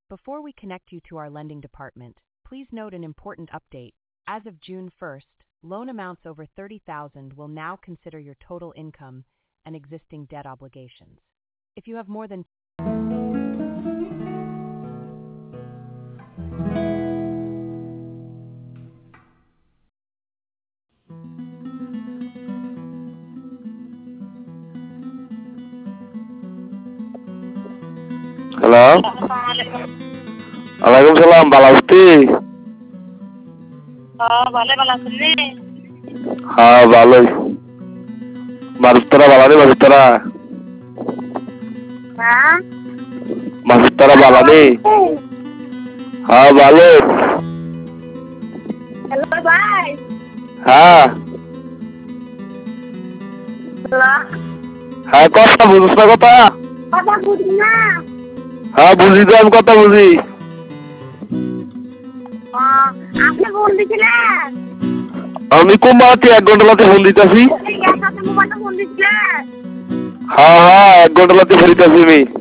Before we connect you to our lending department, please note an important update. As of June 1st, loan amounts over $30,000 will now consider your total income and existing debt obligations. If you have more than Halo. Waalaikumsalam, Pak Lauti. ভালো ভালো আছেন রে? হ্যাঁ ভালোই। মাসুতরা বালানি মাসুতরা। হ্যাঁ মাসুতরা বালানি। হ্যাঁ ভালো। Hello ভাই। হ্যাঁ। হ্যালো। হ্যাঁ কথা বুঝছ না কথা? কথা বুঝি না। হ্যাঁ বুঝি তো, আমি কথা বুঝি। আপনি ফোন দিছিলেন? আমি কুমারটি 1 ঘন্টা লাতে ফোন দিতেছি। মোবাইলটা ফোন দিছিলেন? হ্যাঁ 1 ঘন্টা লাতে ফোন দিতেছি আমি।